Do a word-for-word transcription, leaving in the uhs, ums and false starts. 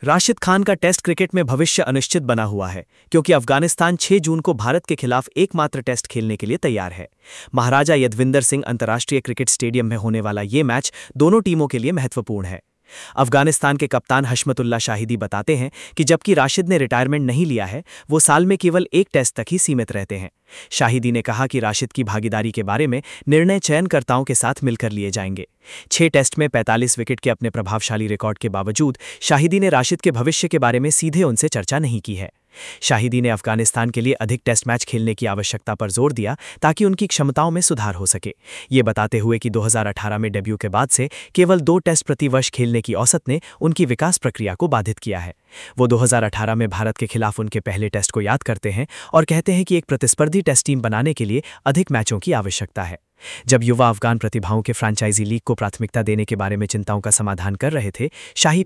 राशिद खान का test cricket में भविष्य अनिश्चित बना हुआ है क्योंकि अफगानिस्तान छह जून को भारत के खिलाफ एकमात्र टेस्ट खेलने के लिए तैयार है। महाराजा यदविंदर सिंह अंतर्राष्ट्रीय क्रिकेट स्टेडियम में होने वाला ये मैच दोनों टीमों के लिए महत्वपूर्ण है। अफगानिस्तान के कप्तान हशमतुल्लाह शाहिदी बताते हैं कि जबकि राशिद ने रिटायरमेंट नहीं लिया है, वो साल में केवल एक टेस्ट तक ही सीमित रहते हैं। शाहिदी ने कहा कि राशिद की भागीदारी के बारे में निर्णय चयनकर्ताओं के साथ मिलकर लिए जाएंगे। छह टेस्ट में पैंतालीस विकेट के अपने प्रभावशाली रिकॉर्ड के बावजूद शाहिदी ने राशिद के भविष्य के बारे में सीधे उनसे चर्चा नहीं की है। शाहिदी ने अफगानिस्तान के लिए अधिक टेस्ट मैच खेलने की आवश्यकता पर जोर दिया ताकि उनकी क्षमताओं में सुधार हो सके, ये बताते हुए कि दो हज़ार अठारह में डेब्यू के बाद से केवल दो टेस्ट प्रति वर्ष खेलने की औसत ने उनकी विकास प्रक्रिया को बाधित किया है। वो दो हज़ार अठारह में भारत के खिलाफ उनके पहले टेस्ट को याद करते हैं और कहते हैं कि एक प्रतिस्पर्धी टेस्ट टीम बनाने के लिए अधिक मैचों की आवश्यकता है। जब युवा अफगान प्रतिभाओं के फ्रेंचाइजी लीग को प्राथमिकता देने के बारे में चिंताओं का समाधान कर रहे थे, शाही